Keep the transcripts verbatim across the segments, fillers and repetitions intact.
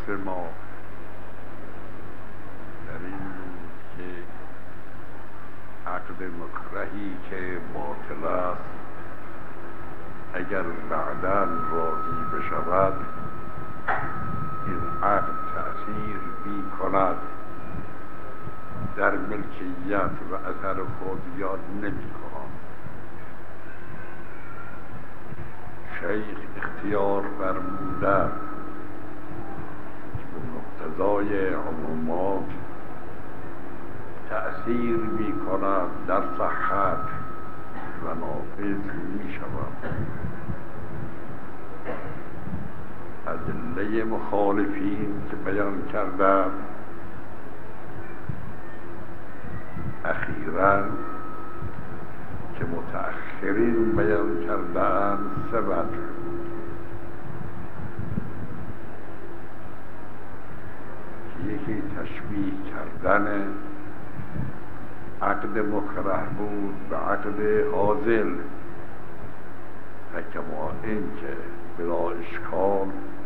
بحث ما در این بود که عقد مکرهی که باطل است اگر بعداً راضی بشود این عقد تأثیر می کند در ملکیت و اثر خود یا نمی کند. شیخ اختیار فرموده که به مقتضای عمومات تأثیر می کند در صحت و نافذ می شود. ادله مخالفین که بیان کردند اخیراً که متأخرین بیان کردند سه وجه. یکی تشبیه کردن عقد مکره بود به عقد حاضل و کما این که بلا اشکال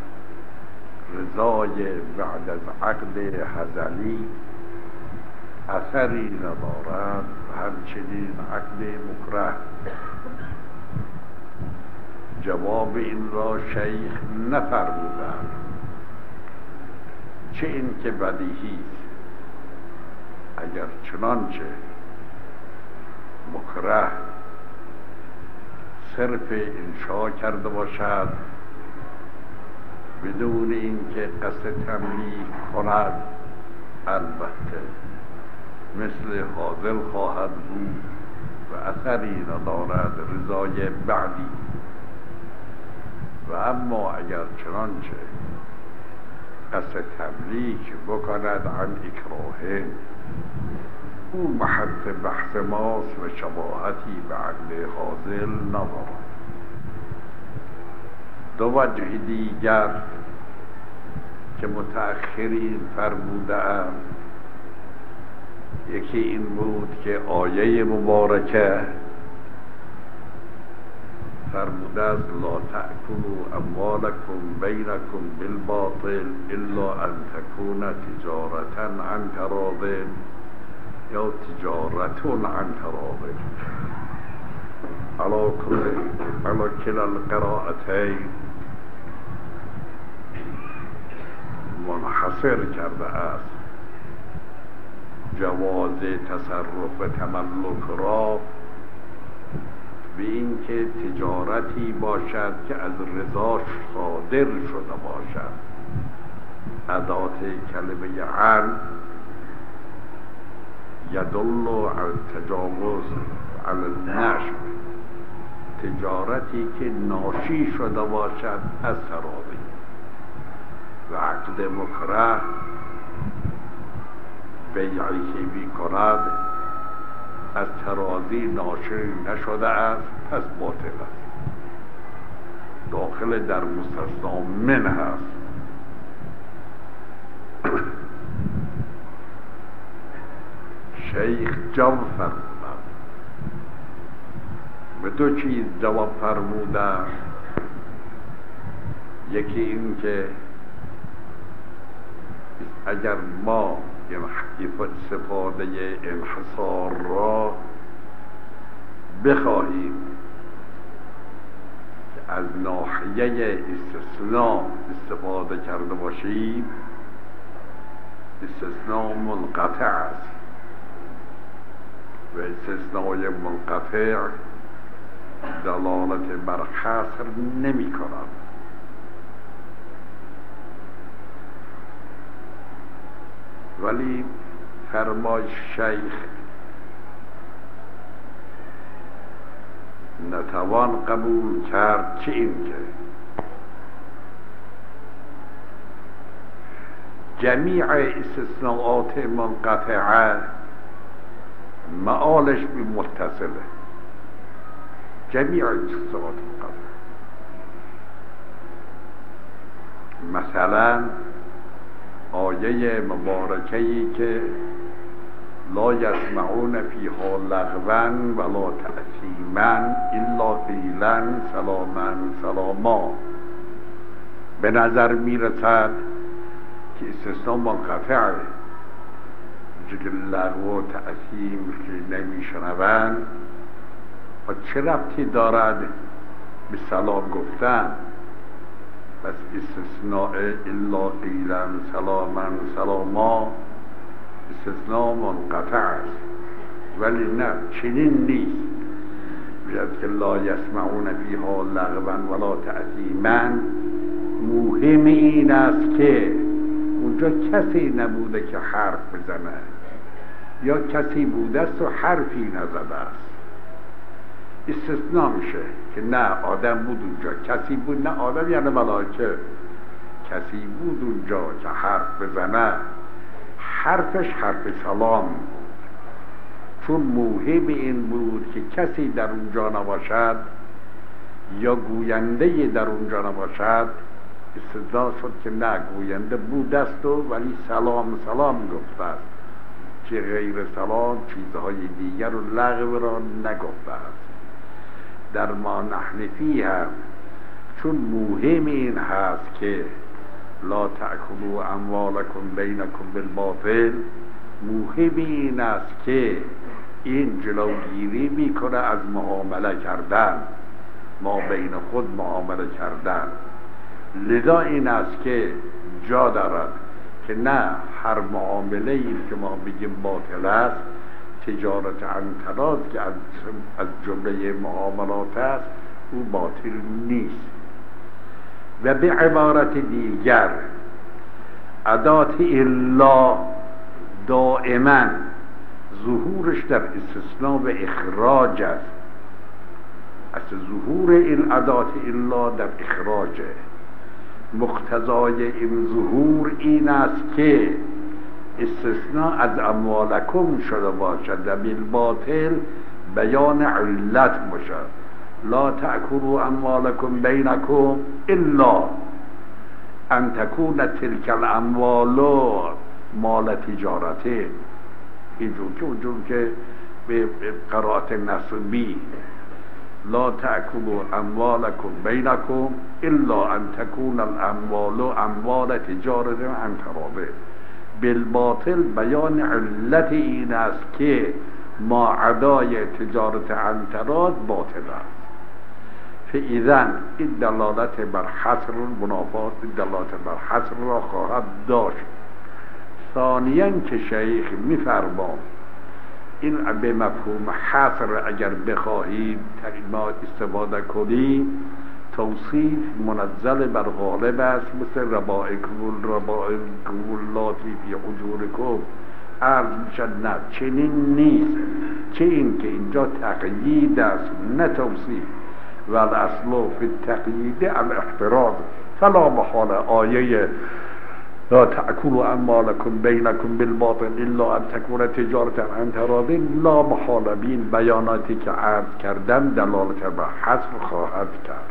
رضای بعد از عقد هزلی اثری ندارد و همچنین عقد مکره. جواب این را شیخ نفرمودند، چه این که بدیهی اگر چنانچه مکره صرف انشا کرده باشد بدون اینکه قصد تملیک کند البته مثل حاضر خواهد بود و اثری ندارد رضای بعدی. و اما اگر چنانچه قصد تملیک بکند عن اکراه او محط بحث ماست و شباهتی به عقد حاضل ندارد. دو وجه دیگر که متأخرین فرموده‌اند یکی این بود که آیه مبارکه فرموده است لا تأکلوا اموالکم بینکم بالباطل الا ان تکون تجارة عن تراض یا تجارة عن تراض علی کل علی کلا القراءتین منحصر کرده است جواز تصرف و تملک را به این که تجارتی باشد که از رضاش صادر شده باشد. ادات کلمه عن یدل علی التجاوز علی النشر، تجارتی که ناشی شده باشد از تراضی. و عقد مکره بیعی که می کند از تراضی ناشی نشده است پس باطل است، داخل در مستثنا من هست. شیخ جواب فرمودند، به دو چیز جواب فرمودند. یکی این که اگر ما استفاده انحصار را بخواهیم که از ناحیه استثناء استفاده کرده باشیم، استثناء منقطع است و استثناء منقطع دلالت بر حصر نمی کند. ولی فرمای شیخ نتوان قبول کرد که این که جمیع استثناءات منقطعه معالش به متصله. جمیع استثناءات منقطعه مثلا آیه مبارکه‌ای که لا یسمعون فیها لغوا ولا تأثیما الا قیلا سلاما سلاما به نظر میرسد که استثناء منقطعه، که لغو و تعظیم که نمیشنوند و چه ربطی دارد به سلام گفتن؟ بس استثناء الا قیلا سلاما سلاما استثناء منقطع است. ولی نه، چنین نیست. بیاد که لا یسمعون فیها لغوا ولا تأثیما. مهم این است که اونجا کسی نبوده که حرف بزنه، یا کسی بوده است و حرفی نزده است. استثناء میشه که نه آدم بود اونجا، کسی بود، نه آدم یعنی ملائکه، کسی بود اونجا که حرف بزنه. حرفش حرف سلام بود، چون موهب این بود که کسی در اونجا نباشد یا گوینده در اونجا نباشد. استثناء شد که نه، گوینده بود است و ولی سلام سلام گفته است، که غیر سلام چیزهای دیگر و لغو را نگفته است. در ما نحن فیه هم چون مهم این هست که لا تأکلوا اموالکم بینکم بالباطل، مهم این است که این جلوگیری میکنه از معامله کردن، ما بین خود معامله کردن. لذا این است که جا دارد که نه هر معامله ای که ما بگیم باطل است، تجارت عن تراض که از, از جمله معاملات است، او باطل نیست. و به عبارت دیگر ادات الا دائما ظهورش در استثناء و اخراج است. اصل ظهور این ادات الا در اخراجه. مقتضای این ظهور این است که استثناء از اموالکم شده باشد و بالباطل بیان علت باشد. لا تأکلوا اموالکم بینکم الا ان تکون تلک الاموال مال تجارته. اینجور که اونجور که به قرائت نصبی لا تأکلوا اموالکم بینکم الا ان تکون الاموال اموال تجارت عن تراض. بالباطل بیان علت این است که ما عدای تجارت عن تراض باطل است. فاذا این دلالت بر حصر منافات، دلالت بر حصر را خواهد داشت. ثانیاً که شیخ می‌فرماید این به مفهوم حصر اگر بخواهید ما استفاده کنیم، توصیف منزل بر غالب است، مثل ربائکم ربائکم اللاتی فی حجورکم. عرض میشد نه، چنین نیست، چه این که اینجا تقیید است نه توصیف. و الاصل فی التقیید الاحتراز، فلا محال آیه لا تأکلوا اموالکم بینکم بالباطل الا ان تکون تجارت عن تراض لا محال بین بیاناتی که عرض کردم دلالت بر حصر خواهد کرد.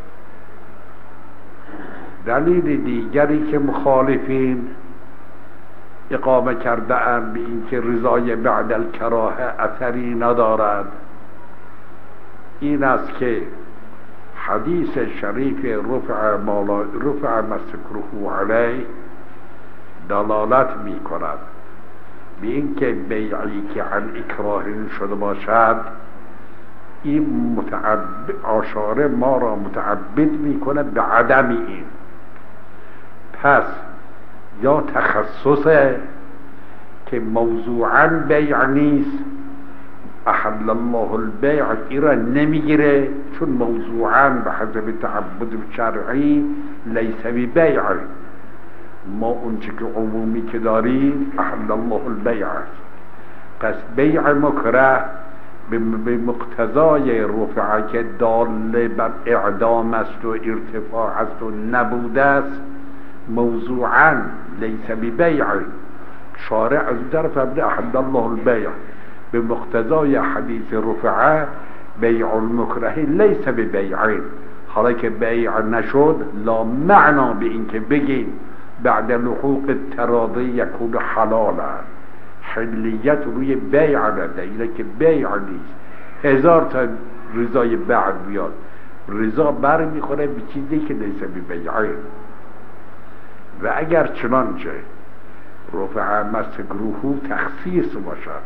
دلیل دیگری که مخالفین اقامه کرده اند به این که رضای بعد الکراهه اثری ندارد این است که حدیث شریف رفع مالا رفع مسکره علیه دلالت می کند به این که بیعی که عن اکراه شده باشد، این متعبد آشاره ما را متعبد می کند به عدم این. پس یا تخصصه که موضوعاً بیع نیست، احل الله البیع ایرا نمیگیره، چون موضوعاً به حسب تعبد شرعی لیس ببیع. ما اونچه که عمومی که داریم احل الله البیع است. پس بیع مکره به مقتضای رفعه که داله بر اعدام است و ارتفاع است و نبوده است، موضوعاً لیس ببیع. شارع از طرف ابن احل الله البیع به مقتضای حدیث رفعه بیع المکره لیس ببیعین. حالا که بیع نشد لا معنا به این که بگیم بعد لحوق التراضی یکون حلالا. حلیت روی بیع نده، اینه که بیع نیست. هزار تا رضای بعد بیاد، رضا بر میخوره به چیزی که لیس ببیعین. و اگر چنانچه رفع مسکروه تخصیص باشد.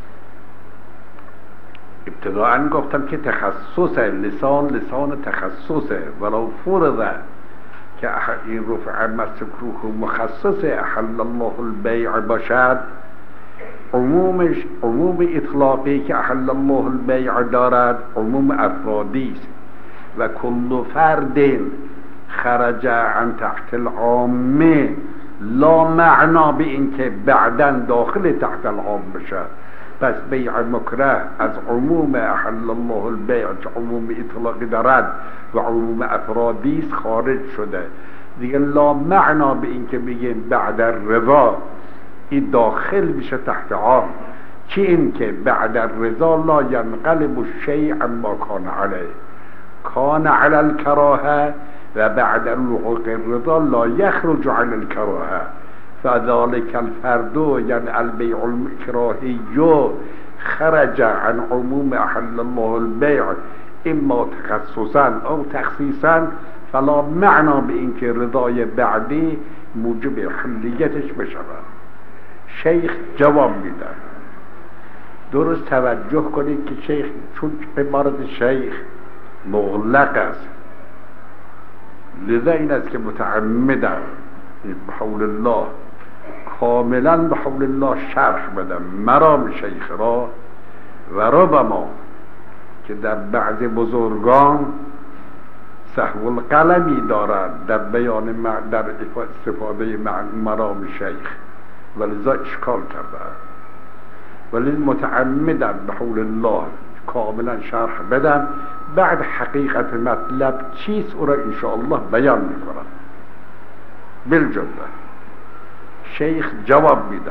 ابتداءً گفتم که تخصص لسان لسان تخصصه، ولو فرض که این رفع مسکروه مخصص احل الله البیع باشد، عمومش عموم اطلاقی که احل الله البیع دارد عموم افرادی است و کل فرد خرج عن تحت العامه لا معنا به این که بعداً داخل تحت العام بشد. پس بیع مکره از عموم احل الله البیع که عموم اطلاقی دارد و عموم افرادی است خارج شده دیگه. لا معنا به این که بگیم بعد الرضا این داخل بشه تحت عام، چی این که بعد الرضا لا ینقلب الشیء عما کان علیه، کان علی الکراهه و بعد لحوق الرضا لا یخرج علی الکراهه، فذلك الفرد یعنی البیع المکراهی خرج عن عموم احل الله البیع اما تخصصا او تخصیصا، فلا معنا به این که رضای بعدی موجب حلیتش بشود. شیخ جواب میده. درست توجه کنید که شیخ چون عبارت شیخ مغلق است، لذا این است که متعمدن به حول الله کاملا به حول الله شرح بدم مرام شیخ را. و ربما که در بعض بزرگان سهو القلمی دارند در بیان در استفاده مرام شیخ، ولذا اشکال کرده، ولی متعمدن به حول الله کاملا شرح بدم. بعد حقیقت مطلب چیست او را انشاءالله بیان میکنم. بالجمله شیخ جواب میده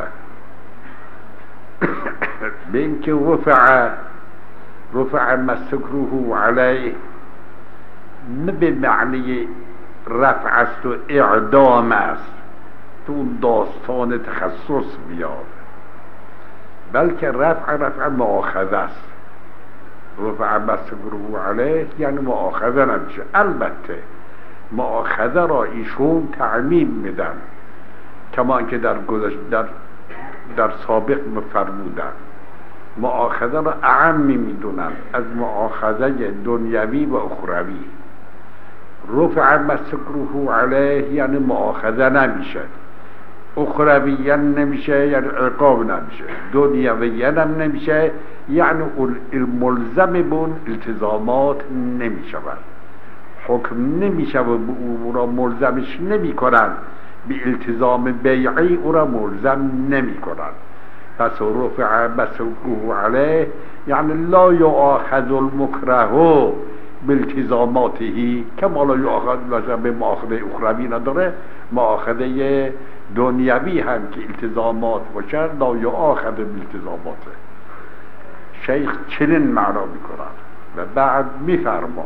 به اینکه رفع رفع مسکروه علیه نه به معنی رفع است و اعدام است تو اون داستان تخصص بیاد، بلکه رفع رفع مؤاخذه است. رفع مسکروه علیه یعنی مؤاخذه نمیشه. البته مؤاخذه را ایشون تعمیم میدن کما که در گذشته در در سابق فرمودن. مؤاخذه را اعم میدونن از مؤاخذه دنیوی و اخروی. رفع مسکروه علیه یعنی مؤاخذه نمیشه، اخرویاً نمیشه یعنی عقاب نمیشه، دنیویاً هم نمیشه یعنی ملزم بون التزامات نمیشود، حکم نمیشه و او را ملزمش نمی کنن، به التزام بیعی او را ملزم نمی کنن. پس رفع مسکروه علیه یعنی لا یؤاخذ المکره بالتزاماته کما لا یؤاخذ به مؤاخذه اخروی نداره، مؤاخذه دنیوی هم که التزامات باشه لا یؤاخذ بالتزاماته. شیخ چنین معنا میکنند و بعد میفرمان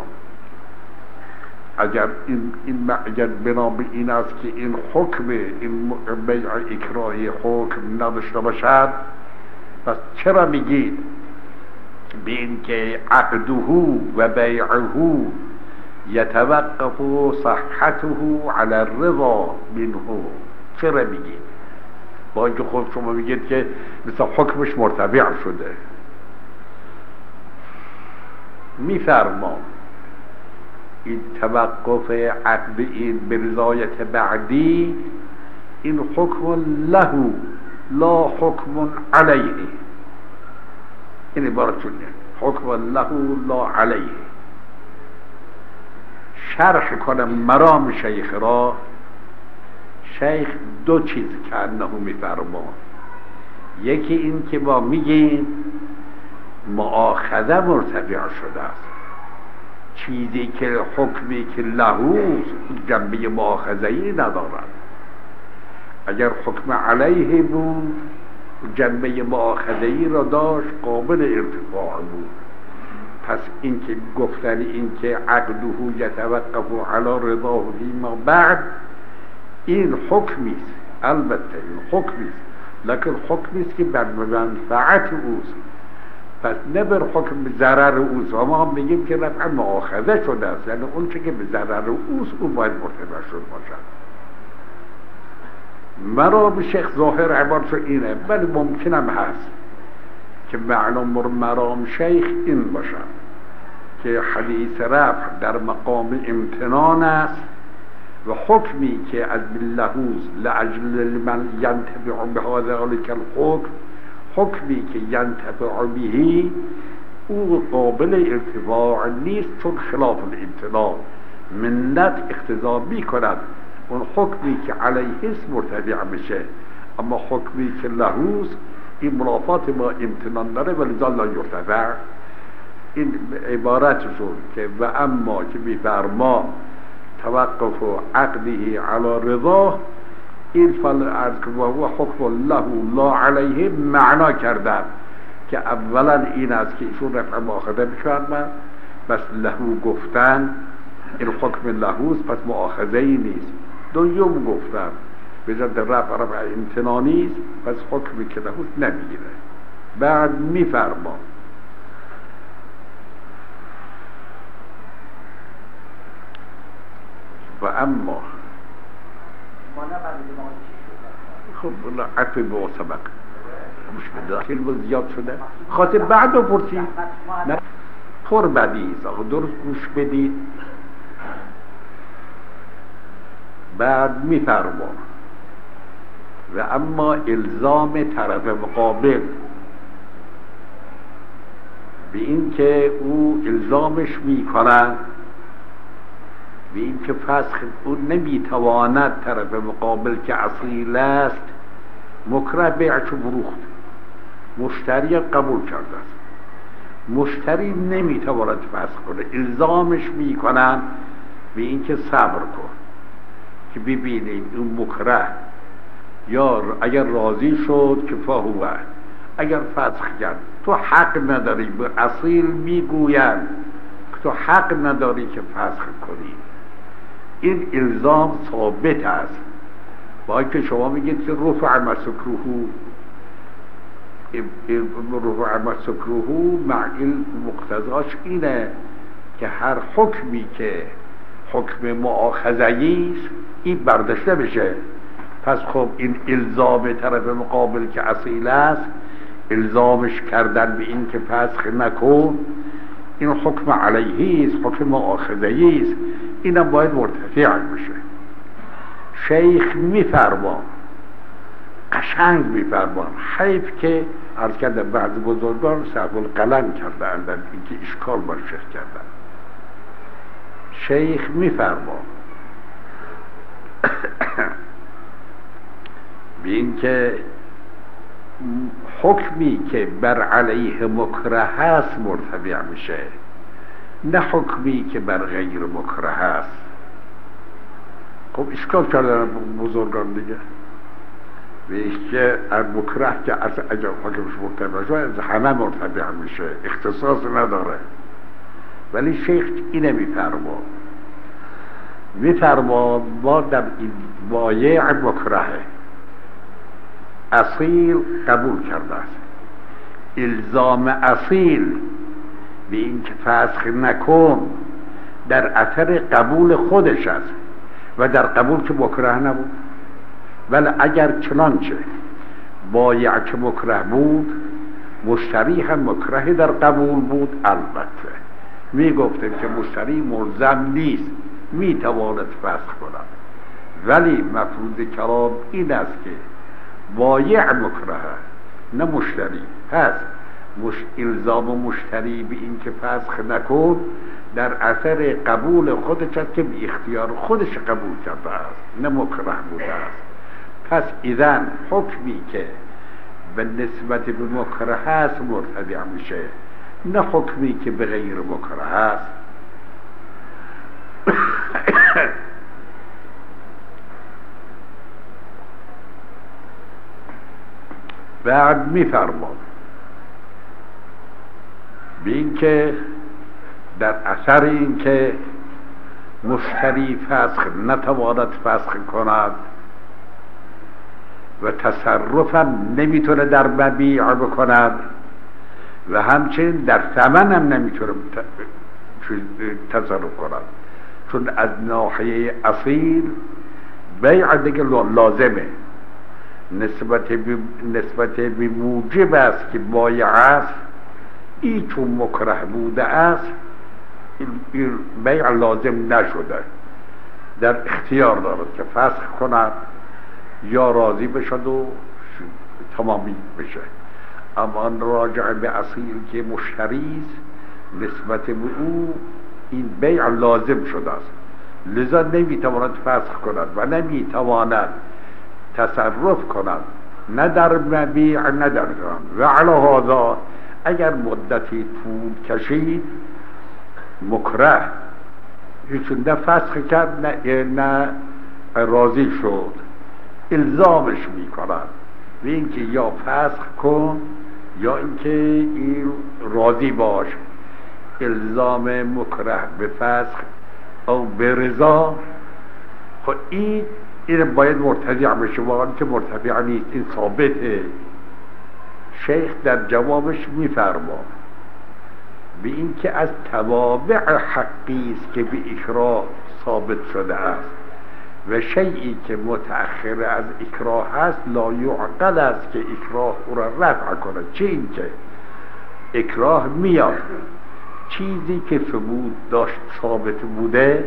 اگر این این اگر بنا به این است که این حکم این بیع اکراهی حکم نداشته باشد، پس چرا میگید به این که عقده و بیعه یتوقف صحته علی الرضا منه؟ چرا میگید؟ با اینکه خود شما میگید که مثلا حکمش مرتفع شده. میفرمان این توقف عقد این به رضایت بعدی این حکم له لا حکم علیه، این عبارت شده حکم له لا علیه. شرح کنم مرام شیخ را. شیخ دو چیز که انه میفرمان، یکی این که ما میگیم مؤاخذه مرتفع شده است، چیزی که حکمی که لهوز جنبه مؤاخذه‌ای ندارد. اگر حکم علیه بود جنبه مؤاخذه‌ای را داشت قابل ارتفاع بود. پس این که گفتن این که عقده یتوقف علی رضاه فیما بعد این حکمی است، البته این حکمی است، لکن حکمی است که بر منفعت اوست، پس نه بر حکم ضرر اوست. و ما هم میگیم که رفع مؤاخذه شده است، یعنی اون چه که به ضرر اوست اون باید مرتفع شد باشد. مرا به شیخ ظاهر عبارت اینه، ولی ممکنم هست که معلوم مرام شیخ این باشد که حدیث رفع در مقام امتنان است و حکمی که از باللحوظ لعجل من ینتفع بهذا ذلك الحکم، حکمی که ینتفع بهی او قابل ارتفاع نیست، چون خلاف الامتنان منت اقتضا می کند اون حکمی که علیه است مرتفع بشه، اما حکمی که لحوظ این منافات با امتنان داره ولذا لا یرتفع. این عبارتشون که و اما که میفرما توقف و عقده علی رضا، این فل ارز که و حکم الله لا علیه معنا کردن که اولا این است که ایشون رفع مؤاخذه میشوند، بس لهو گفتن این حکم لهوست پس مؤاخذه ای نیست. دوم گفتن به جد رفع رفع امتنانی است پس حکمی که لهوست نمیگیره. بعد میفرما و اما خب عطف به سبق مش به داخل بود زیاد شده خاطر بعد رو پرسی نه پر بدیز آخه درست گوش بدید. بعد میفرما و اما الزام طرف مقابل به این که او الزامش میکنن به این که فسخ او نمیتواند طرف مقابل که اصیل است مکره بیعش و فروخت مشتری قبول کرده است، مشتری نمیتواند فسخ کنه، الزامش میکنن به این که صبر کن که ببینیم اون مکره یا اگر راضی شد که فاهوه، اگر فسخ کرد تو حق نداری، به اصیل میگویند که تو حق نداری که فسخ کنی. این الزام ثابت است با اینکه شما میگید که رفع مسکروه رفع مسکروه معیل مقتضاش اینه که هر حکمی که حکم مؤاخذه‌ای است این برداشته بشه. پس خب این الزام طرف مقابل که اصیل است الزامش کردن به این که فسخ نکن این حکم علیهی است، حکم مؤاخذه‌ای است، اینم باید مرتفع بشه. شیخ میفرما قشنگ میفرما، حیف که عرض کردم بعض بزرگان صحب القلم کرده اندن اینکه اشکال بر شیخ کردن. شیخ میفرما به این که حکمی که بر علیه مکره هست مرتفع میشه، نه حکمی که بر غیر مکره هست. خب اشکال کردن بزرگان دیگه به که مکره که از اگر حکمش مرتفع شد از همه مرتفع میشه، اختصاص نداره. ولی شیخ اینه میفرما میفرما ما در این وایع مکرهه اصیل قبول کرده است، الزام اصیل به این که فسخ نکن در اثر قبول خودش است و در قبول که مکره نبود. ولی اگر چنانچه بایع که مکره بود مشتری هم مکره در قبول بود، البته می گفتیم که مشتری ملزم نیست، می تواند فسخ کند، ولی مفروض کلام این است که بایع مکره نه مشتری. پس مش... الزام مشتری به این که فسخ نکن در اثر قبول خودش است که به اختیار خودش قبول کرده است، نه مکره بوده است. پس اذن حکمی که به نسبت به مکره هست مرتفع میشه، نه حکمی که به غیر مکره هست. بعد میفرماد به این که در اثر این که مشتری فسخ نتواند فسخ کند و تصرفم نمیتونه در مبیع بکند و همچنین در ثمن هم نمیتونه تصرف کند، چون از ناحیه اصیل بیع دیگه لازمه، نسبت به نسبت به موجب است که بایع است، این چون مکره بوده است این بیع لازم نشده، در اختیار دارد که فسخ کند یا راضی بشد و تمامی بشه. اما راجع به اصیل که مشتری است، نسبت به او این بیع لازم شده است، لذا نمیتواند فسخ کند و نمیتواند تصرف کند، نه در مبیع نه در غرام. و علی هذا اگر مدتی طول کشید مکره چون نه فسخ کرد نه, نه راضی شد، الزامش میکنند به اینکه یا فسخ کن یا اینکه این راضی باش. الزام مکره به فسخ او به رضا، خب این این باید مرتفع بشه، واقعا که مرتفع نیست، این ثابته. شیخ در جوابش میفرما به این که از توابع حقی است که به اکراه ثابت شده است و شیئی که متأخر از اکراه هست لا یعقل است که اکراه او را رفع کنه. چه این که اکراه میاد چیزی که ثبوت داشت ثابت بوده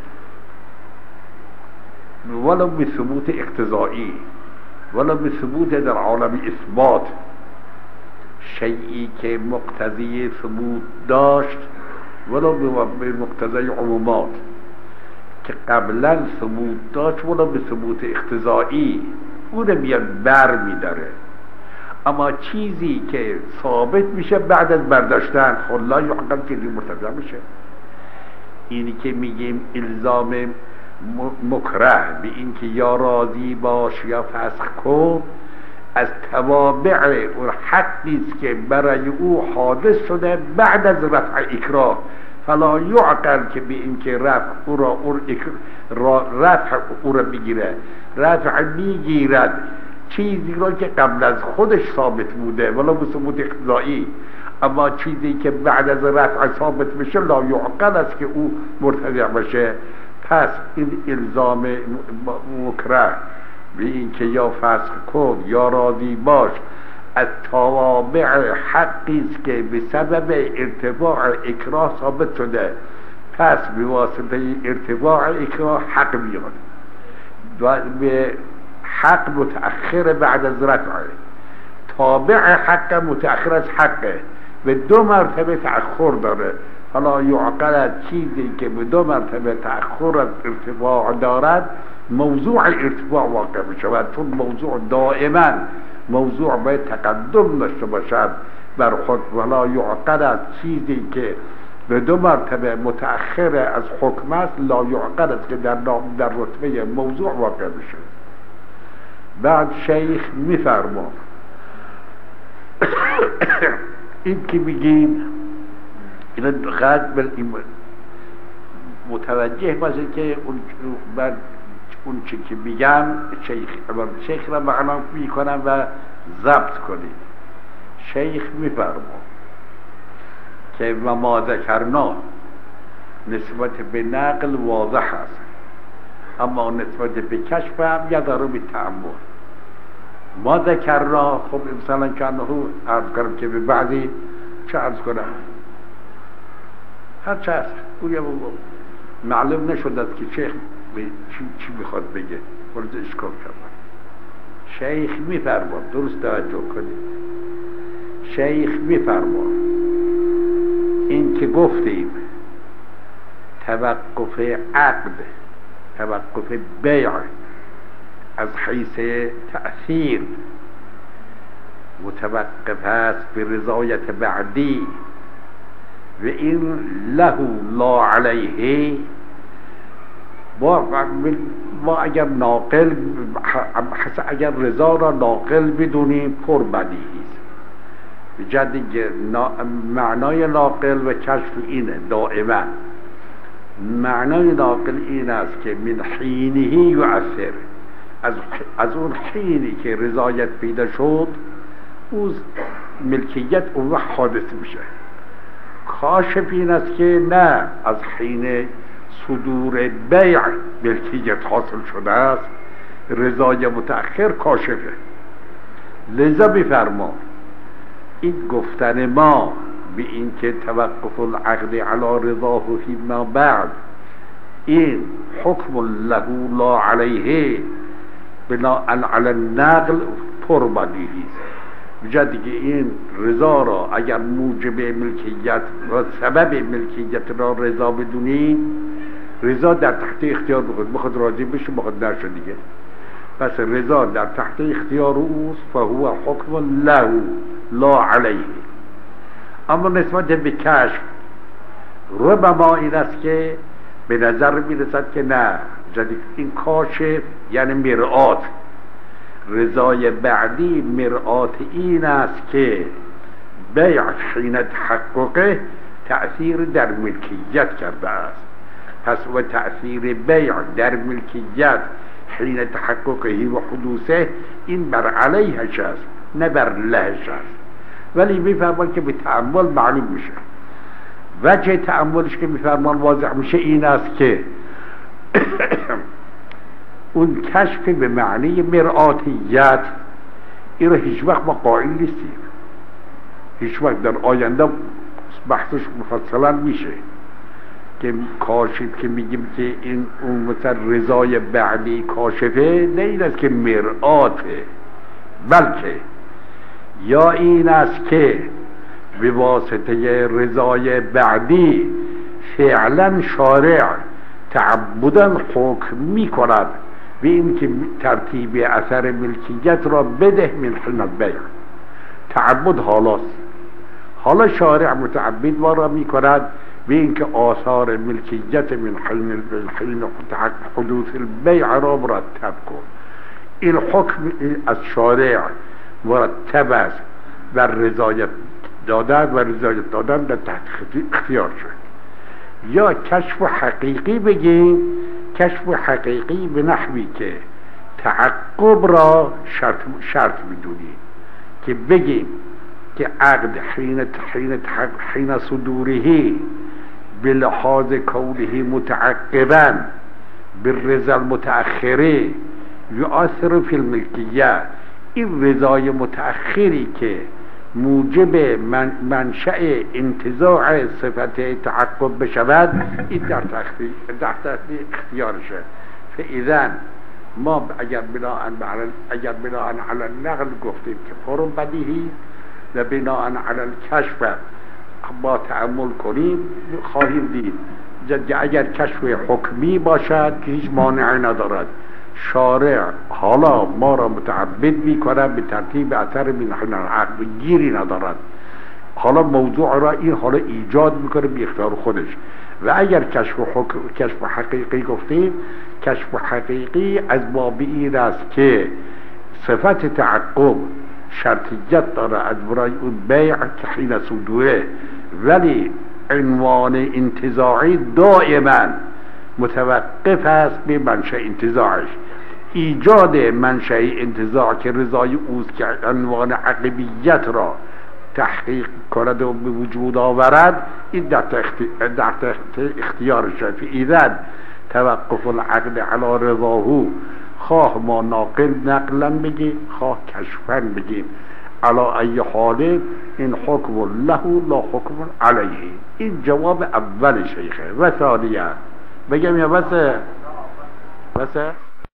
ولو به ثبوت اقتضایی ولو به ثبوت در عالم اثبات، شیئی که مقتضی ثبوت داشت ولو به مقتضی عمومات که قبلا ثبوت داشت ولو به ثبوت اقتضایی اون رو میاد بر میداره. اما چیزی که ثابت میشه بعد از برداشتن خلا یعقل که مرتفع میشه. اینی که میگیم الزام مکره به این که یا راضی باش یا فسخ کن از توابع و حقی است که برای او حادث شده بعد از رفع اکراه، فلا یعقل که به این که رفع او را را رفع او را بگیره. رفع میگیرد چیزی را که قبل از خودش ثابت بوده ولی به ثبوت اقتضایی، اما چیزی که بعد از رفع ثابت بشه لا یعقل است که او مرتفع بشه. پس این الزام مکره به این که یا فسخ کن یا راضی باش از توابع حقی است که به سبب ارتفاع اکراه ثابت شده، پس به واسطه ارتفاع اکراه حق میاد و به حق متأخر بعد از رفع، تابع حق متأخر از حقه، به دو مرتبه تأخر داره. حالا یعقل چیزی که به دو مرتبه تأخر از ارتفاع دارد موضوع ارتفاع واقع می شود، چون موضوع دائما موضوع باید تقدم داشته باشد بر خود. ولا یعقل چیزی که به دو مرتبه متأخر از حکم است لا یعقل است که در در رتبه موضوع واقع میشه. بعد شیخ میفرما این که میگیم این قد بل متوجه باشه که اون بر اون چی که میگم شیخ شیخ را معنا میکنم و ضبط کنید. شیخ میفرما که و ما ذکرنا نسبت به نقل واضح است، اما نسبت به کشف هم یدارو به تعمل. ما ذکرنا خب مثلا کنه عرض کنم که به بعضی چه عرض کنم هر چه هست اون معلوم نشد است که شیخ چی, چی میخواد بگه، ورد اشکال کردن. شیخ میفرما درست توجه کنید. شیخ میفرما این که گفتیم توقف عقد توقف بیع از حیث تأثیر متوقف است به رضایت بعدی و این له لا علیه. با, با اگر ناقل اگر رضا را ناقل بدونیم پر بدیهی است. بجد معنای ناقل و کشف اینه دائما. معنای ناقل این است که من حینه یؤثر، از, از اون حینی که رضایت پیدا شد او ملکیت اون حادث میشه. کاشف این است که نه از حین صدور بیع ملکیت حاصل شده است، رضای متأخر کاشفه. لذا بفرما این گفتن ما به این که توقف العقد علی رضاه فیما بعد این حکم له لا علیه بنا علی النقل پربدیهی بجا دیگه این رضا را اگر موجب ملکیت و سبب ملکیت را رضا بدونی، رضا در تحت اختیار بخود بخود راضی بشه بخود نشه دیگه. پس رضا در تحت اختیار اوست فهو حکم له لا علیه. اما نسبت به کشف ربما این است که به نظر میرسد که نه، جدید این کاشف یعنی مرآت، رضای بعدی مرآت این است که بیع حین تحققه تأثیر در ملکیت کرده است. پس و تأثیر بیع در ملکیت حین تحققه و حدوثه این بر علیهش است نه بر لهش است. ولی میفرمان که به تأمل معلوم میشه. وجه تأملش که میفرمان واضح میشه این است که اون کشف به معنی مرآتیت این رو هیچ وقت ما قائل نیستیم. هیچ وقت در آینده بحثش مفصلا میشه که کاشف که میگیم که این اون مثلا رضای بعدی کاشفه، نه این است که مرآته، بلکه یا این است که به واسطه رضای بعدی فعلا شارع تعبداً حکم می کند به این که ترتیب اثر ملکیت را بده من حین البیع. تعبد حالاست، حالا شارع متعبد ما را می کند به این که آثار ملکیت من حین حین حدوث البیع را مرتب کن. این حکم از شارع مرتب است بر رضایت دادن و رضایت دادن در تحت اختیار شد. یا کشف حقیقی بگیم، کشف حقیقی به نحوی که تعقب را شرط, شرط میدونیم که بگیم که عقد حین حین حین صدوره به لحاظ کونه متعقبا بالرضا المتأخره یؤثر فی الملکیه. این رضای متأخری که موجب من منشأ انتزاع صفت تعقب بشود این در تحت اختیارشه. فاذا ما اگر بناء اگر بناء علی النقل گفتیم که فرم بدیهی و بناء علی الکشف با تأمل کنیم خواهیم دید اگر کشف حکمی باشد که هیچ مانعی ندارد، شارع حالا ما را متعبد می کند به ترتیب اثر من حین العقد، گیری ندارد. حالا موضوع را این حالا ایجاد میکنه به اختیار خودش. و اگر کشف حکم کشف حقیقی گفتیم، کشف حقیقی از باب این است که صفت تعقب شرطیت داره از برای اون بیع که حین صدوره، ولی عنوان انتزاعی دائما متوقف است به منشأ انتزاعش. ایجاد منشأ انتزاع که رضای اوست که عنوان عقبیت را تحقیق کند و به وجود آورد، این در تحت اختیارش است. فاذا توقف العقد علی رضاه، خواه ما ناقل نقلا بگیم خواه کشفا بگیم، علی ای حال این حکم له لا حکم علیه. این جواب اول شیخه. و ثانیه بگم یا بسه بسه